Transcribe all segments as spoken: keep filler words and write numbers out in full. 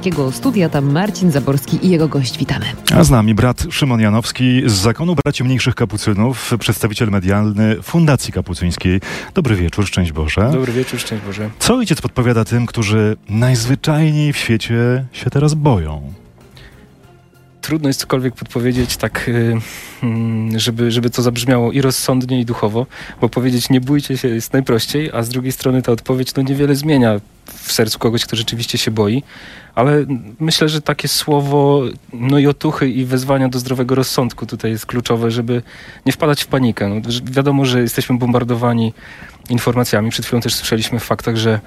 Katolickiego Studia. Tam Marcin Zaborski i jego gość. Witamy. A z nami brat Szymon Janowski z Zakonu Braci Mniejszych Kapucynów, przedstawiciel medialny Fundacji Kapucyńskiej. Dobry wieczór, szczęść Boże. Dobry wieczór, szczęść Boże. Co ojciec podpowiada tym, którzy najzwyczajniej w świecie się teraz boją? Trudno jest cokolwiek podpowiedzieć tak, żeby, żeby to zabrzmiało i rozsądnie, i duchowo, bo powiedzieć nie bójcie się jest najprościej, a z drugiej strony ta odpowiedź no niewiele zmienia w sercu kogoś, kto rzeczywiście się boi, ale myślę, że takie słowo no i otuchy i wezwania do zdrowego rozsądku tutaj jest kluczowe, żeby nie wpadać w panikę. No, wiadomo, że jesteśmy bombardowani informacjami. Przed chwilą też słyszeliśmy w faktach, że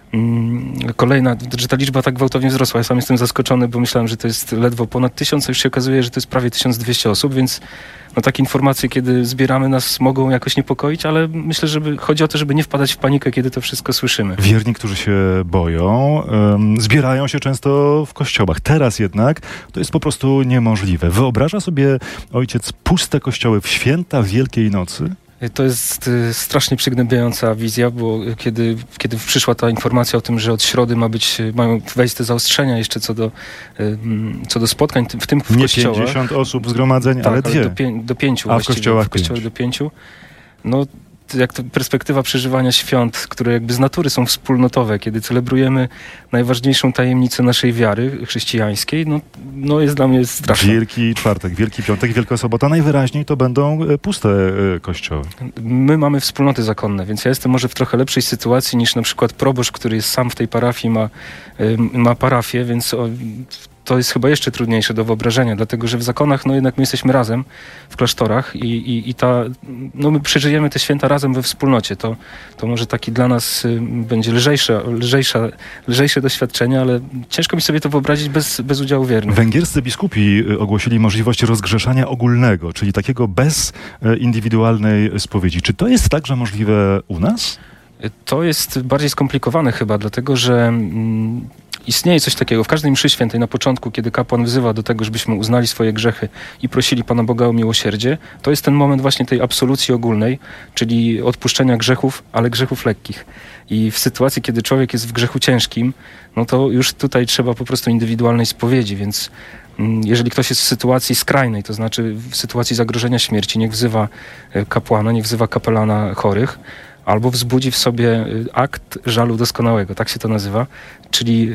Kolejna, że ta liczba tak gwałtownie wzrosła. Ja sam jestem zaskoczony, bo myślałem, że to jest ledwo ponad tysiąc, a już się okazuje, że to jest prawie tysiąc dwieście osób, więc no, takie informacje, kiedy zbieramy, nas mogą jakoś niepokoić, ale myślę, że chodzi o to, żeby nie wpadać w panikę, kiedy to wszystko słyszymy. Wierni, którzy się boją, um, zbierają się często w kościołach. Teraz jednak to jest po prostu niemożliwe. Wyobraża sobie ojciec puste kościoły w święta Wielkiej Nocy? To jest y, strasznie przygnębiająca wizja, bo kiedy, kiedy przyszła ta informacja o tym, że od środy ma być, mają wejść te zaostrzenia jeszcze co do, y, co do spotkań, w tym w Nie kościołach. pięćdziesiąt osób zgromadzeń, tak, ale dwie. Do, pię- do pięciu A w kościołach w kościołach pięć. do pięciu. No, jak to perspektywa przeżywania świąt, które jakby z natury są wspólnotowe, kiedy celebrujemy najważniejszą tajemnicę naszej wiary chrześcijańskiej, no, no jest dla mnie straszne. Wielki Czwartek, Wielki Piątek, Wielka Sobota, najwyraźniej to będą puste kościoły. My mamy wspólnoty zakonne, więc ja jestem może w trochę lepszej sytuacji niż na przykład proboszcz, który jest sam w tej parafii, ma, ma parafię, więc o, to jest chyba jeszcze trudniejsze do wyobrażenia, dlatego że w zakonach, no jednak my jesteśmy razem w klasztorach i, i, i ta, no my przeżyjemy te święta razem we wspólnocie. To, to może taki dla nas y, będzie lżejsze, lżejsze, lżejsze doświadczenie, ale ciężko mi sobie to wyobrazić bez, bez udziału wiernych. Węgierscy biskupi ogłosili możliwość rozgrzeszania ogólnego, czyli takiego bez indywidualnej spowiedzi. Czy to jest także możliwe u nas? To jest bardziej skomplikowane chyba, dlatego że mm, istnieje coś takiego. W każdej mszy świętej na początku, kiedy kapłan wzywa do tego, żebyśmy uznali swoje grzechy i prosili Pana Boga o miłosierdzie, to jest ten moment właśnie tej absolucji ogólnej, czyli odpuszczenia grzechów, ale grzechów lekkich. I w sytuacji, kiedy człowiek jest w grzechu ciężkim, no to już tutaj trzeba po prostu indywidualnej spowiedzi, więc jeżeli ktoś jest w sytuacji skrajnej, to znaczy w sytuacji zagrożenia śmierci, niech wzywa kapłana, niech wzywa kapelana chorych, albo wzbudzi w sobie akt żalu doskonałego, tak się to nazywa. Czyli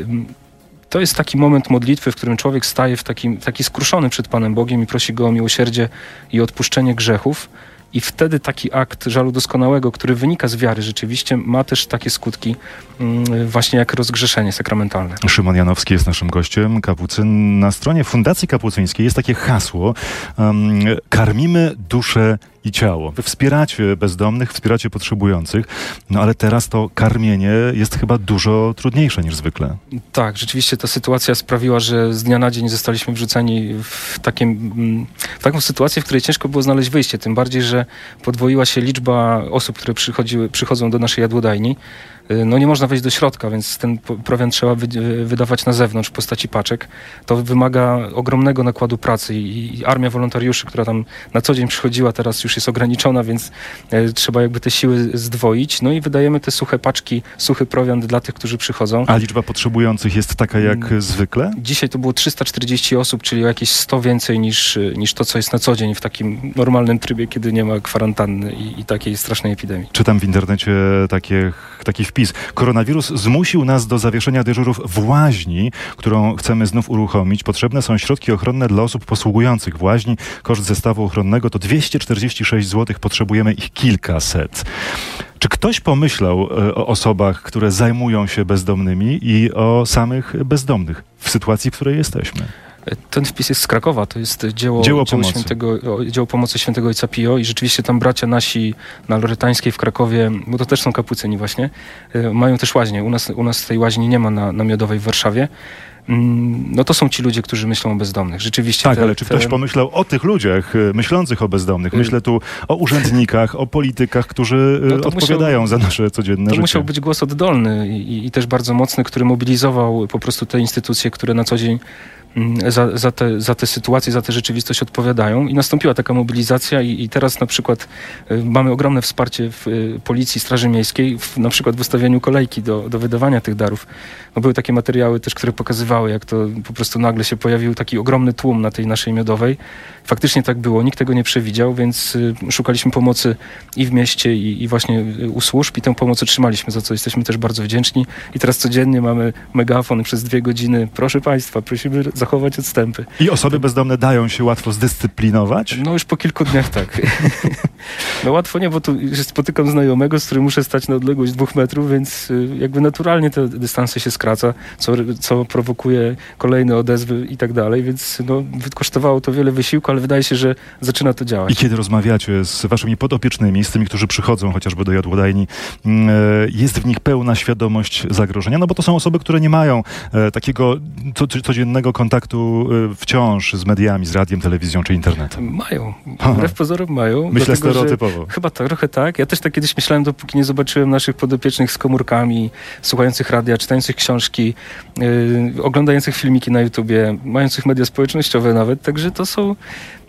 to jest taki moment modlitwy, w którym człowiek staje w taki, taki skruszony przed Panem Bogiem i prosi Go o miłosierdzie i odpuszczenie grzechów. I wtedy taki akt żalu doskonałego, który wynika z wiary rzeczywiście, ma też takie skutki właśnie jak rozgrzeszenie sakramentalne. Szymon Janowski jest naszym gościem, kapucyn. Na stronie Fundacji Kapucyńskiej jest takie hasło um, karmimy duszę i ciało. Wy wspieracie bezdomnych, wspieracie potrzebujących, no ale teraz to karmienie jest chyba dużo trudniejsze niż zwykle. Tak, rzeczywiście ta sytuacja sprawiła, że z dnia na dzień zostaliśmy wrzuceni w, takim, w taką sytuację, w której ciężko było znaleźć wyjście, tym bardziej, że podwoiła się liczba osób, które przychodziły, przychodzą do naszej jadłodajni. No nie można wejść do środka, więc ten prowiant trzeba wy- wydawać na zewnątrz w postaci paczek. To wymaga ogromnego nakładu pracy i, i armia wolontariuszy, która tam na co dzień przychodziła, teraz już jest ograniczona, więc e, trzeba jakby te siły zdwoić. No i wydajemy te suche paczki, suchy prowiant dla tych, którzy przychodzą. A liczba potrzebujących jest taka jak hmm. zwykle? Dzisiaj to było trzysta czterdzieści osób, czyli o jakieś sto więcej niż, niż to, co jest na co dzień w takim normalnym trybie, kiedy nie ma kwarantanny i, i takiej strasznej epidemii. Czytam w internecie takie, taki wpis. Koronawirus zmusił nas do zawieszenia dyżurów w łaźni, którą chcemy znów uruchomić. Potrzebne są środki ochronne dla osób posługujących w łaźni. Koszt zestawu ochronnego to dwieście czterdzieści sześć złotych. Potrzebujemy ich kilkaset. Czy ktoś pomyślał o osobach, które zajmują się bezdomnymi i o samych bezdomnych w sytuacji, w której jesteśmy? Ten wpis jest z Krakowa, to jest dzieło, dzieło, dzieło, pomocy. świętego, dzieło pomocy świętego ojca Pio i rzeczywiście tam bracia nasi na Loretańskiej w Krakowie, bo to też są kapucyni właśnie, mają też łaźnię. U nas, u nas tej łaźni nie ma na, na Miodowej w Warszawie. No to są ci ludzie, którzy myślą o bezdomnych. Rzeczywiście. Tak, te, ale czy te... ktoś pomyślał o tych ludziach myślących o bezdomnych? Myślę tu o urzędnikach, o politykach, którzy no odpowiadają musiał, za nasze codzienne to życie. To musiał być głos oddolny i, i też bardzo mocny, który mobilizował po prostu te instytucje, które na co dzień za, za, te, za te sytuacje, za tę rzeczywistość odpowiadają i nastąpiła taka mobilizacja i, i teraz na przykład y, mamy ogromne wsparcie w y, Policji, Straży Miejskiej, w, na przykład w ustawieniu kolejki do, do wydawania tych darów. No, były takie materiały też, które pokazywały, jak to po prostu nagle się pojawił taki ogromny tłum na tej naszej Miodowej. Faktycznie tak było, nikt tego nie przewidział, więc y, szukaliśmy pomocy i w mieście i, i właśnie y, u służb i tę pomoc otrzymaliśmy, za co jesteśmy też bardzo wdzięczni. I teraz codziennie mamy megafon przez dwie godziny. Proszę Państwa, prosimy zachować odstępy. I osoby bezdomne dają się łatwo zdyscyplinować? No już po kilku dniach tak. No łatwo nie, bo tu spotykam znajomego, z którym muszę stać na odległość dwóch metrów, więc jakby naturalnie te dystanse się skraca, co, co prowokuje kolejne odezwy i tak dalej, więc no, kosztowało to wiele wysiłku, ale wydaje się, że zaczyna to działać. I kiedy rozmawiacie z waszymi podopiecznymi, z tymi, którzy przychodzą chociażby do jadłodajni, jest w nich pełna świadomość zagrożenia? No bo to są osoby, które nie mają takiego co, codziennego kontaktu wciąż z mediami, z radiem, telewizją czy internetem. Mają. Wbrew pozorom mają. Myślę dlatego, stereotypowo. Chyba tak, trochę tak. Ja też tak kiedyś myślałem, dopóki nie zobaczyłem naszych podopiecznych z komórkami, słuchających radia, czytających książki, yy, oglądających filmiki na YouTubie, mających media społecznościowe nawet. Także to są...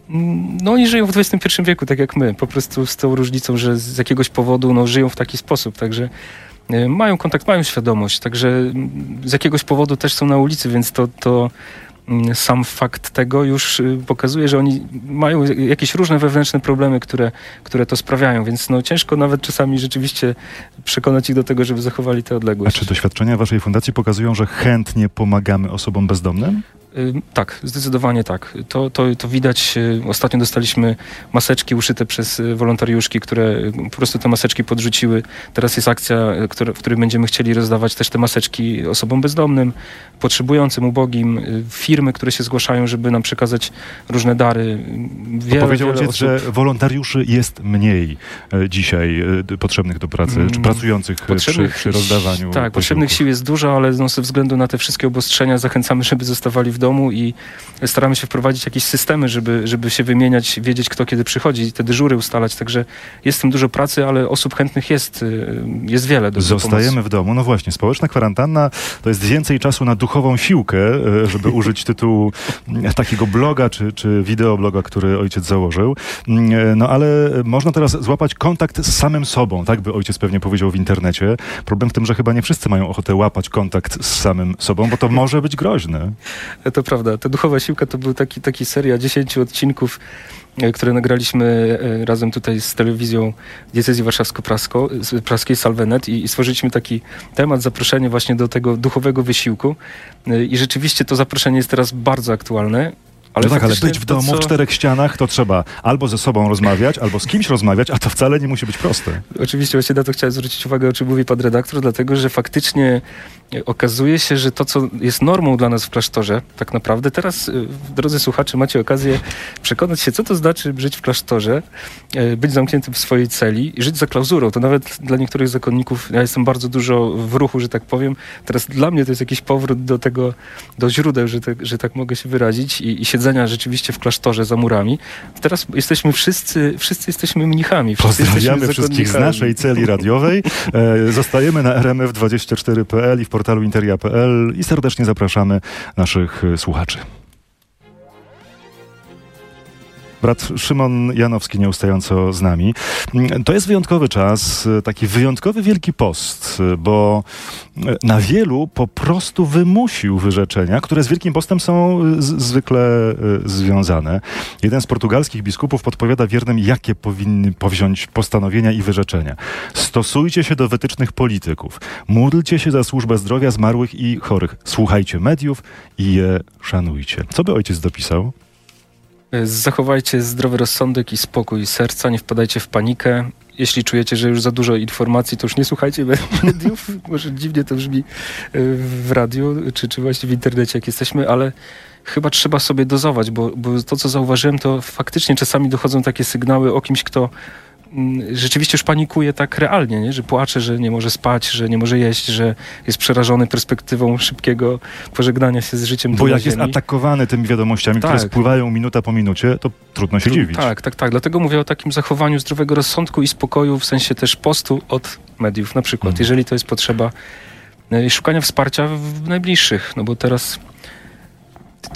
No oni żyją w dwudziestym pierwszym wieku, tak jak my. Po prostu z tą różnicą, że z jakiegoś powodu no, żyją w taki sposób. Także yy, mają kontakt, mają świadomość. Także z jakiegoś powodu też są na ulicy, więc to... to sam fakt tego już pokazuje, że oni mają jakieś różne wewnętrzne problemy, które, które to sprawiają, więc no ciężko nawet czasami rzeczywiście przekonać ich do tego, żeby zachowali tę odległość. A czy doświadczenia waszej fundacji pokazują, że chętnie pomagamy osobom bezdomnym? Tak, zdecydowanie tak. To, to, to widać. Ostatnio dostaliśmy maseczki uszyte przez wolontariuszki, które po prostu te maseczki podrzuciły. Teraz jest akcja, która, w której będziemy chcieli rozdawać też te maseczki osobom bezdomnym, potrzebującym, ubogim. Firmy, które się zgłaszają, żeby nam przekazać różne dary. Wiele, powiedział ojciec, osób... że wolontariuszy jest mniej e, dzisiaj e, potrzebnych do pracy, mm, czy pracujących potrzebnych, przy, przy rozdawaniu. Tak, posiłków. Potrzebnych sił jest dużo, ale no, ze względu na te wszystkie obostrzenia zachęcamy, żeby zostawali w domu i staramy się wprowadzić jakieś systemy, żeby, żeby się wymieniać, wiedzieć kto kiedy przychodzi i te dyżury ustalać, także jest w tym dużo pracy, ale osób chętnych jest, jest wiele. Do Zostajemy w domu, no właśnie, społeczna kwarantanna to jest więcej czasu na duchową siłkę, żeby użyć tytułu takiego bloga, czy, czy wideobloga, który ojciec założył, no ale można teraz złapać kontakt z samym sobą, tak by ojciec pewnie powiedział w internecie. Problem w tym, że chyba nie wszyscy mają ochotę łapać kontakt z samym sobą, bo to może być groźne. To prawda. Ta duchowa siłka to był taki, taki seria dziesięciu odcinków, które nagraliśmy razem tutaj z telewizją Diecezji Warszawsko-Praskiej, Salvenet i, i stworzyliśmy taki temat, zaproszenie właśnie do tego duchowego wysiłku i rzeczywiście to zaproszenie jest teraz bardzo aktualne. Ale no tak, ale być w domu, co... w czterech ścianach, to trzeba albo ze sobą rozmawiać, albo z kimś rozmawiać, a to wcale nie musi być proste. Oczywiście właśnie na to chciałem zwrócić uwagę, o czym mówi pan redaktor, dlatego, że faktycznie okazuje się, że to, co jest normą dla nas w klasztorze, tak naprawdę teraz, drodzy słuchacze, macie okazję przekonać się, co to znaczy żyć w klasztorze, być zamkniętym w swojej celi i żyć za klauzurą. To nawet dla niektórych zakonników, ja jestem bardzo dużo w ruchu, że tak powiem, teraz dla mnie to jest jakiś powrót do tego, do źródeł, że, te, że tak mogę się wyrazić i, i siedzenia rzeczywiście w klasztorze za murami. Teraz jesteśmy wszyscy, wszyscy jesteśmy mnichami. Wszyscy Pozdrawiamy jesteśmy wszystkich z naszej celi radiowej. E, zostajemy na R M F dwadzieścia cztery kropka p l i w portalu interia kropka p l i serdecznie zapraszamy naszych słuchaczy. Brat Szymon Janowski nieustająco z nami. To jest wyjątkowy czas, taki wyjątkowy Wielki Post, bo na wielu po prostu wymusił wyrzeczenia, które z Wielkim Postem są z- zwykle związane. Jeden z portugalskich biskupów podpowiada wiernym, jakie powinni powziąć postanowienia i wyrzeczenia. Stosujcie się do wytycznych polityków. Módlcie się za służbę zdrowia zmarłych i chorych. Słuchajcie mediów i je szanujcie. Co by ojciec dopisał? Zachowajcie zdrowy rozsądek i spokój serca, nie wpadajcie w panikę. Jeśli czujecie, że już za dużo informacji, to już nie słuchajcie mediów. Może dziwnie to brzmi w radiu, czy, czy właśnie w internecie, jak jesteśmy, ale chyba trzeba sobie dozować, bo, bo to, co zauważyłem, to faktycznie czasami dochodzą takie sygnały o kimś, kto rzeczywiście już panikuje tak realnie, nie? Że płacze, że nie może spać, że nie może jeść, że jest przerażony perspektywą szybkiego pożegnania się z życiem. Bo jak jest atakowany tymi wiadomościami, tak, które spływają minuta po minucie, to trudno się dziwić. Tak, tak, tak. Dlatego mówię o takim zachowaniu zdrowego rozsądku i spokoju, w sensie też postu od mediów na przykład, hmm. jeżeli to jest potrzeba, i szukania wsparcia w najbliższych, no bo teraz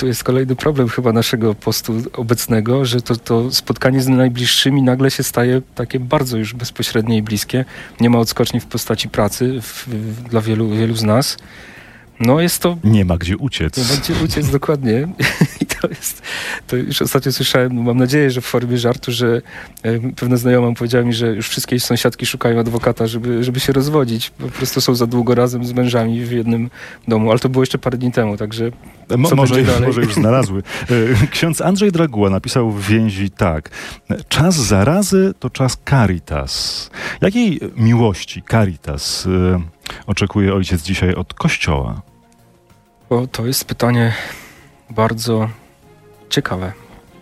tu jest kolejny problem chyba naszego postu obecnego, że to, to spotkanie z najbliższymi nagle się staje takie bardzo już bezpośrednie i bliskie. Nie ma odskoczni w postaci pracy w, w, dla wielu, wielu z nas. No jest to... Nie ma gdzie uciec. Nie ma gdzie uciec, dokładnie. I to jest... To już ostatnio słyszałem, mam nadzieję, że w formie żartu, że e, pewna znajoma powiedziała mi, że już wszystkie sąsiadki szukają adwokata, żeby, żeby się rozwodzić. Po prostu są za długo razem z mężami w jednym domu. Ale to było jeszcze parę dni temu, także... Mo, może, może już znalazły. Ksiądz Andrzej Draguła napisał w więzi tak. Czas zarazy to czas Caritas. Jakiej miłości Caritas y, oczekuje ojciec dzisiaj od Kościoła? O, to jest pytanie bardzo ciekawe.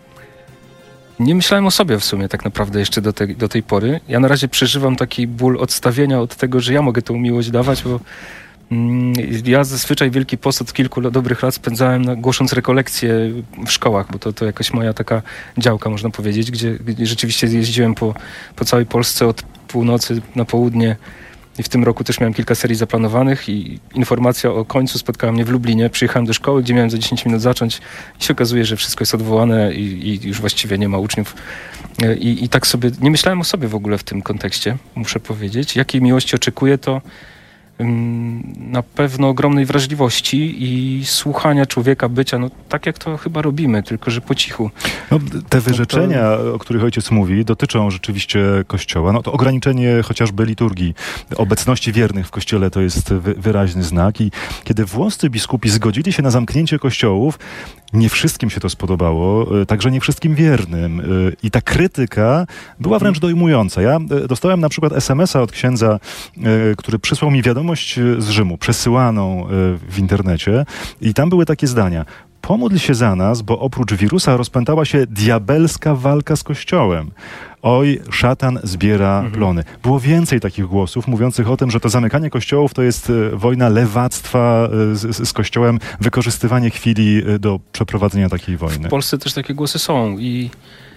Nie myślałem o sobie w sumie tak naprawdę jeszcze do, te, do tej pory. Ja na razie przeżywam taki ból odstawienia od tego, że ja mogę tą miłość dawać, bo mm, ja zazwyczaj Wielki Post od kilku dobrych lat spędzałem na, głosząc rekolekcje w szkołach, bo to, to jakaś moja taka działka, można powiedzieć, gdzie, gdzie rzeczywiście jeździłem po, po całej Polsce od północy na południe. I w tym roku też miałem kilka serii zaplanowanych i informacja o końcu spotkała mnie w Lublinie. Przyjechałem do szkoły, gdzie miałem za dziesięć minut zacząć i się okazuje, że wszystko jest odwołane i, i już właściwie nie ma uczniów. I, I tak sobie, nie myślałem o sobie w ogóle w tym kontekście, muszę powiedzieć. Jakiej miłości oczekuję, to ym, na pewno ogromnej wrażliwości i słuchania człowieka, bycia, no tak jak to chyba robimy, tylko że po cichu. No, te wyrzeczenia, no to... o których ojciec mówi, dotyczą rzeczywiście Kościoła. No to ograniczenie chociażby liturgii, obecności wiernych w Kościele to jest wy, wyraźny znak i kiedy włoscy biskupi zgodzili się na zamknięcie kościołów, nie wszystkim się to spodobało, także nie wszystkim wiernym. I ta krytyka była wręcz dojmująca. Ja dostałem na przykład es em es a od księdza, który przysłał mi wiadomość z Rzymu, przesyłaną w internecie i tam były takie zdania. Pomódl się za nas, bo oprócz wirusa rozpętała się diabelska walka z Kościołem. Oj, szatan zbiera mhm. plony. Było więcej takich głosów mówiących o tym, że to zamykanie kościołów to jest wojna lewactwa z, z Kościołem, wykorzystywanie chwili do przeprowadzenia takiej wojny. W Polsce też takie głosy są i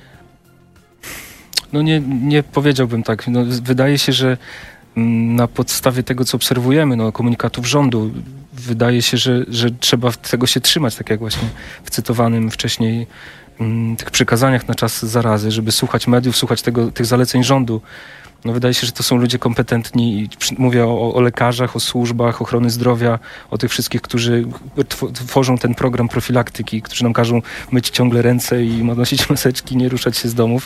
no nie, nie powiedziałbym tak. No, wydaje się, że na podstawie tego, co obserwujemy, no, komunikatów rządu, wydaje się, że, że trzeba tego się trzymać, tak jak właśnie w cytowanym wcześniej m, tych przykazaniach na czas zarazy, żeby słuchać mediów, słuchać tego, tych zaleceń rządu. No, wydaje się, że to są ludzie kompetentni. Mówię o, o lekarzach, o służbach ochrony zdrowia, o tych wszystkich, którzy tworzą ten program profilaktyki, którzy nam każą myć ciągle ręce i nosić maseczki, nie ruszać się z domów.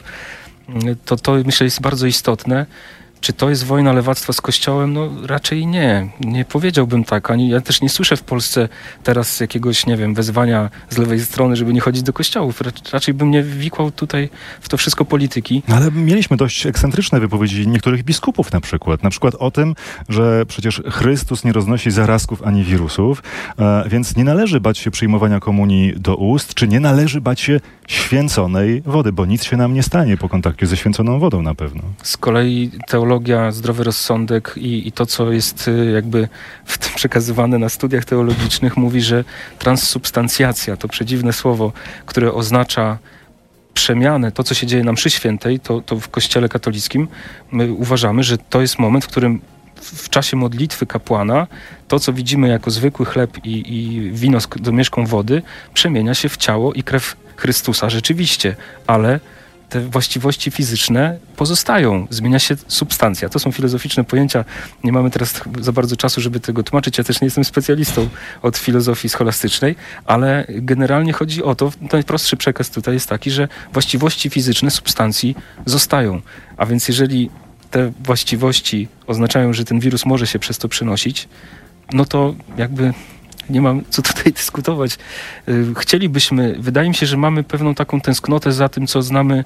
To, to myślę jest bardzo istotne. Czy to jest wojna lewactwa z Kościołem? No raczej nie. Nie powiedziałbym tak. Ani ja też nie słyszę w Polsce teraz jakiegoś, nie wiem, wezwania z lewej strony, żeby nie chodzić do kościołów. Raczej bym nie wikłał tutaj w to wszystko polityki. No ale mieliśmy dość ekscentryczne wypowiedzi niektórych biskupów na przykład. Na przykład o tym, że przecież Chrystus nie roznosi zarazków ani wirusów, e, więc nie należy bać się przyjmowania komunii do ust, czy nie należy bać się święconej wody, bo nic się nam nie stanie po kontakcie ze święconą wodą na pewno. Z kolei teologia, zdrowy rozsądek i, i to, co jest jakby w tym przekazywane na studiach teologicznych, mówi, że transsubstancjacja, to przedziwne słowo, które oznacza przemianę, to, co się dzieje na mszy świętej, to, to w Kościele katolickim, my uważamy, że to jest moment, w którym w czasie modlitwy kapłana to, co widzimy jako zwykły chleb i, i wino z domieszką wody, przemienia się w ciało i krew Chrystusa rzeczywiście, ale te właściwości fizyczne pozostają. Zmienia się substancja. To są filozoficzne pojęcia. Nie mamy teraz za bardzo czasu, żeby tego tłumaczyć. Ja też nie jestem specjalistą od filozofii scholastycznej, ale generalnie chodzi o to, najprostszy przekaz tutaj jest taki, że właściwości fizyczne substancji zostają. A więc jeżeli te właściwości oznaczają, że ten wirus może się przez to przenosić, no to jakby nie mam co tutaj dyskutować. Chcielibyśmy, wydaje mi się, że mamy pewną taką tęsknotę za tym, co znamy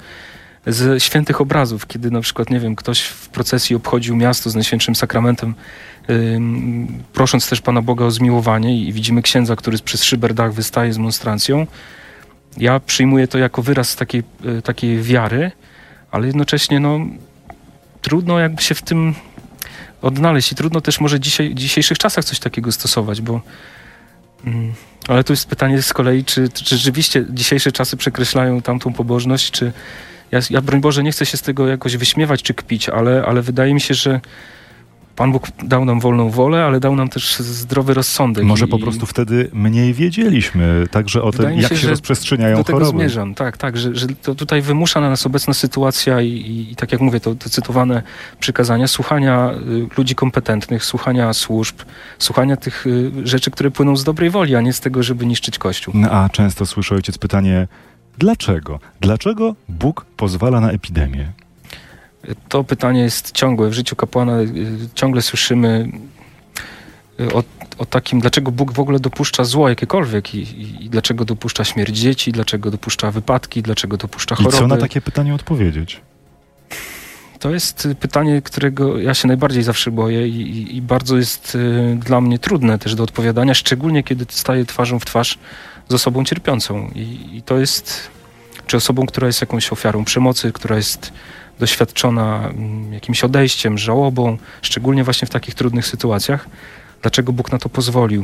z świętych obrazów, kiedy na przykład, nie wiem, ktoś w procesji obchodził miasto z Najświętszym Sakramentem, ym, prosząc też Pana Boga o zmiłowanie i widzimy księdza, który przez szyberdach wystaje z monstrancją. Ja przyjmuję to jako wyraz takiej, y, takiej wiary, ale jednocześnie no, trudno jakby się w tym odnaleźć i trudno też może dzisiaj, w dzisiejszych czasach coś takiego stosować, bo mm, ale to jest pytanie z kolei, czy, czy rzeczywiście dzisiejsze czasy przekreślają tamtą pobożność, czy ja, ja broń Boże nie chcę się z tego jakoś wyśmiewać czy kpić, ale, ale wydaje mi się, że Pan Bóg dał nam wolną wolę, ale dał nam też zdrowy rozsądek. Może i, po prostu wtedy mniej wiedzieliśmy także o tym, się, jak się rozprzestrzeniają do tego choroby. zmierzam. Tak, tak, że, że to tutaj wymusza na nas obecna sytuacja i, i, i tak jak mówię, to, to cytowane przykazania, słuchania y, ludzi kompetentnych, słuchania służb, słuchania tych y, rzeczy, które płyną z dobrej woli, a nie z tego, żeby niszczyć Kościół. No, a często słyszy ojciec pytanie, dlaczego? Dlaczego Bóg pozwala na epidemię? To pytanie jest ciągłe. W życiu kapłana ciągle słyszymy o, o takim, dlaczego Bóg w ogóle dopuszcza zło jakiekolwiek i, i, i dlaczego dopuszcza śmierć dzieci, dlaczego dopuszcza wypadki, dlaczego dopuszcza choroby. I co na takie pytanie odpowiedzieć? To jest pytanie, którego ja się najbardziej zawsze boję i, i, i bardzo jest y, dla mnie trudne też do odpowiadania, szczególnie kiedy staję twarzą w twarz z osobą cierpiącą. I, i to jest, czy osobą, która jest jakąś ofiarą przemocy, która jest doświadczona mm, jakimś odejściem, żałobą, szczególnie właśnie w takich trudnych sytuacjach. Dlaczego Bóg na to pozwolił?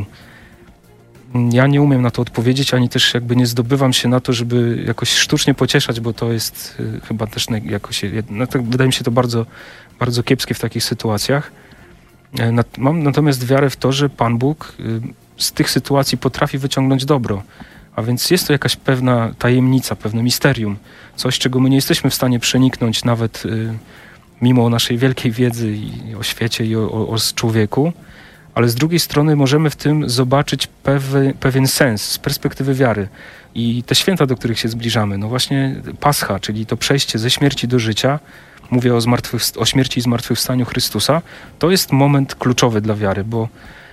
Ja nie umiem na to odpowiedzieć, ani też jakby nie zdobywam się na to, żeby jakoś sztucznie pocieszać, bo to jest y, chyba też na, jakoś, no, to, wydaje mi się to bardzo, bardzo kiepskie w takich sytuacjach. E, nat, mam natomiast wiarę w to, że Pan Bóg y, z tych sytuacji potrafi wyciągnąć dobro. A więc jest to jakaś pewna tajemnica, pewne misterium. Coś, czego my nie jesteśmy w stanie przeniknąć nawet y, mimo naszej wielkiej wiedzy i o świecie i o, o, o człowieku. Ale z drugiej strony możemy w tym zobaczyć pewy, pewien sens z perspektywy wiary. I te święta, do których się zbliżamy, no właśnie Pascha, czyli to przejście ze śmierci do życia, mówię o, zmartwychwst- o śmierci i zmartwychwstaniu Chrystusa, to jest moment kluczowy dla wiary, bo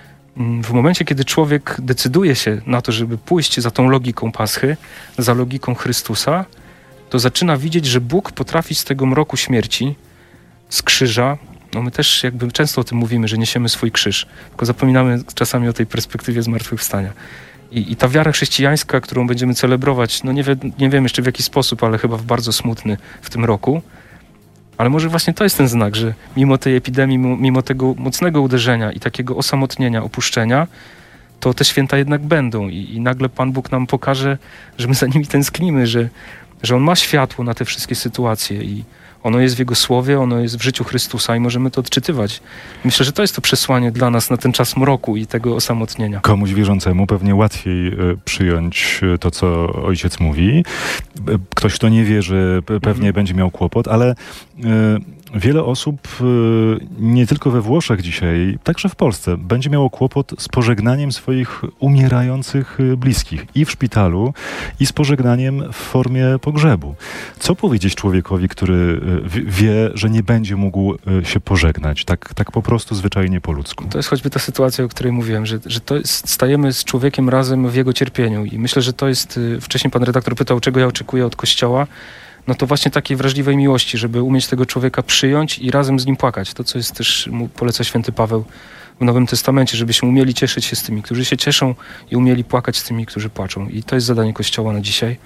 w momencie, kiedy człowiek decyduje się na to, żeby pójść za tą logiką Paschy, za logiką Chrystusa, to zaczyna widzieć, że Bóg potrafi z tego mroku śmierci, z krzyża, no my też jakby często o tym mówimy, że niesiemy swój krzyż, tylko zapominamy czasami o tej perspektywie zmartwychwstania. I, i ta wiara chrześcijańska, którą będziemy celebrować, no nie, wie, nie wiem jeszcze w jaki sposób, ale chyba w bardzo smutny w tym roku, ale może właśnie to jest ten znak, że mimo tej epidemii, mimo tego mocnego uderzenia i takiego osamotnienia, opuszczenia, to te święta jednak będą i, i nagle Pan Bóg nam pokaże, że my za nimi tęsknimy, że, że On ma światło na te wszystkie sytuacje i ono jest w Jego Słowie, ono jest w życiu Chrystusa i możemy to odczytywać. Myślę, że to jest to przesłanie dla nas na ten czas mroku i tego osamotnienia. Komuś wierzącemu pewnie łatwiej y, przyjąć to, co ojciec mówi. Ktoś, kto nie wierzy, pewnie mhm. będzie miał kłopot, ale y, wiele osób, y, nie tylko we Włoszech dzisiaj, także w Polsce, będzie miało kłopot z pożegnaniem swoich umierających bliskich i w szpitalu, i z pożegnaniem w formie pogrzebu. Co powiedzieć człowiekowi, który wie, że nie będzie mógł się pożegnać, tak, tak po prostu zwyczajnie po ludzku? To jest choćby ta sytuacja, o której mówiłem, że, że to jest, stajemy z człowiekiem razem w jego cierpieniu i myślę, że to jest, wcześniej pan redaktor pytał, czego ja oczekuję od Kościoła, no to właśnie takiej wrażliwej miłości, żeby umieć tego człowieka przyjąć i razem z nim płakać. To, co jest też, mu poleca święty Paweł w Nowym Testamencie, żebyśmy umieli cieszyć się z tymi, którzy się cieszą i umieli płakać z tymi, którzy płaczą. I to jest zadanie Kościoła na dzisiaj.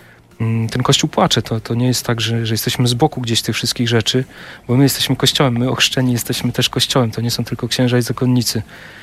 Ten Kościół płacze. To, to nie jest tak, że, że jesteśmy z boku gdzieś tych wszystkich rzeczy, bo my jesteśmy Kościołem, my ochrzczeni jesteśmy też Kościołem. To nie są tylko księża i zakonnicy.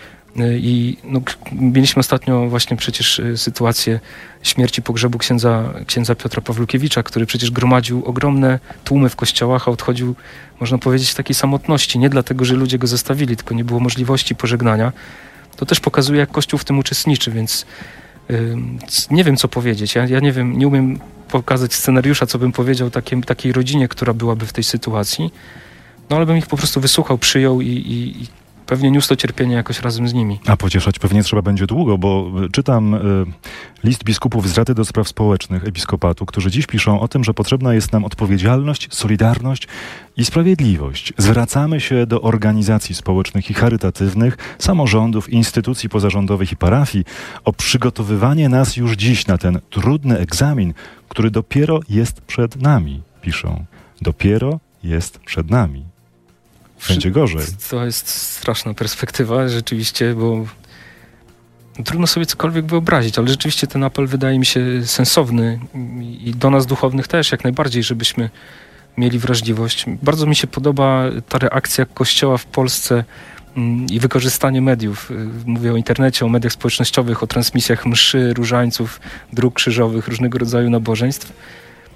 I no, mieliśmy ostatnio właśnie przecież sytuację śmierci, pogrzebu księdza, księdza Piotra Pawlukiewicza, który przecież gromadził ogromne tłumy w kościołach, a odchodził, można powiedzieć, w takiej samotności. Nie dlatego, że ludzie go zostawili, tylko nie było możliwości pożegnania. To też pokazuje, jak Kościół w tym uczestniczy, więc yy, nie wiem, co powiedzieć. Ja, ja nie wiem, nie umiem pokazać scenariusza, co bym powiedział takiej, takiej rodzinie, która byłaby w tej sytuacji. No ale bym ich po prostu wysłuchał, przyjął i, i, i pewnie niósł to cierpienie jakoś razem z nimi. A pocieszać pewnie trzeba będzie długo, bo czytam y, list biskupów z Rady do Spraw Społecznych Episkopatu, którzy dziś piszą o tym, że potrzebna jest nam odpowiedzialność, solidarność i sprawiedliwość. Zwracamy się do organizacji społecznych i charytatywnych, samorządów, instytucji pozarządowych i parafii o przygotowywanie nas już dziś na ten trudny egzamin, który dopiero jest przed nami, piszą. Dopiero jest przed nami. Będzie gorzej. To jest straszna perspektywa, rzeczywiście, bo trudno sobie cokolwiek wyobrazić, ale rzeczywiście ten apel wydaje mi się sensowny i do nas duchownych też jak najbardziej, żebyśmy mieli wrażliwość. Bardzo mi się podoba ta reakcja Kościoła w Polsce i wykorzystanie mediów. Mówię o internecie, o mediach społecznościowych, o transmisjach mszy, różańców, dróg krzyżowych, różnego rodzaju nabożeństw.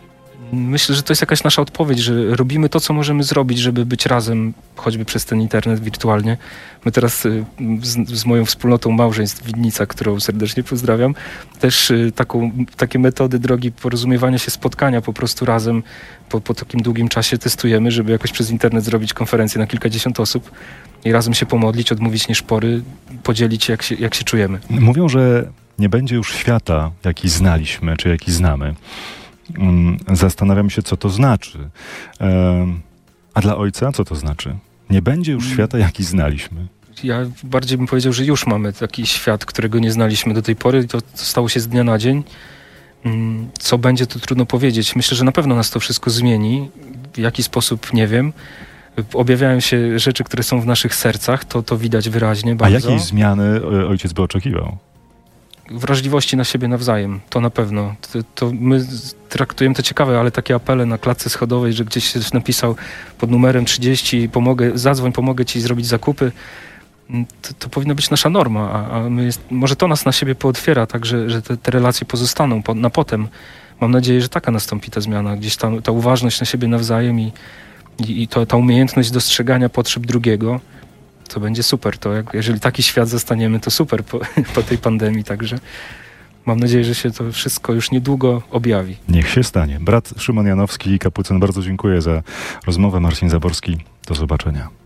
Myślę, że to jest jakaś nasza odpowiedź, że robimy to, co możemy zrobić, żeby być razem, choćby przez ten internet wirtualnie. My teraz z, z moją wspólnotą małżeństw Widnica, którą serdecznie pozdrawiam, też taką, takie metody drogi porozumiewania się, spotkania po prostu razem po, po takim długim czasie testujemy, żeby jakoś przez internet zrobić konferencję na kilkadziesiąt osób i razem się pomodlić, odmówić nieszpory, podzielić się, jak się, jak się czujemy. Mówią, że nie będzie już świata, jaki znaliśmy, czy jaki znamy. Zastanawiam się, co to znaczy. A dla ojca co to znaczy? Nie będzie już świata, jaki znaliśmy. Ja bardziej bym powiedział, że już mamy taki świat, którego nie znaliśmy do tej pory. To stało się z dnia na dzień. Co będzie, to trudno powiedzieć. Myślę, że na pewno nas to wszystko zmieni. W jaki sposób, nie wiem. Objawiają się rzeczy, które są w naszych sercach. To, to widać wyraźnie bardzo. A jakiej zmiany ojciec by oczekiwał? Wrażliwości na siebie nawzajem, to na pewno. To, to my traktujemy to ciekawe, ale takie apele na klatce schodowej, że gdzieś się napisał pod numerem trzydzieści, pomogę, zadzwoń, pomogę ci zrobić zakupy, to, to powinna być nasza norma, a, a my jest, może to nas na siebie pootwiera, tak, że, że te, te relacje pozostaną po, na potem. Mam nadzieję, że taka nastąpi ta zmiana, gdzieś ta, ta uważność na siebie nawzajem i, i, i to, ta umiejętność dostrzegania potrzeb drugiego. To będzie super. To jak, jeżeli taki świat zostaniemy, to super po, po tej pandemii. Także mam nadzieję, że się to wszystko już niedługo objawi. Niech się stanie. Brat Szymon Janowski, kapucyn, bardzo dziękuję za rozmowę. Marcin Zaborski, do zobaczenia.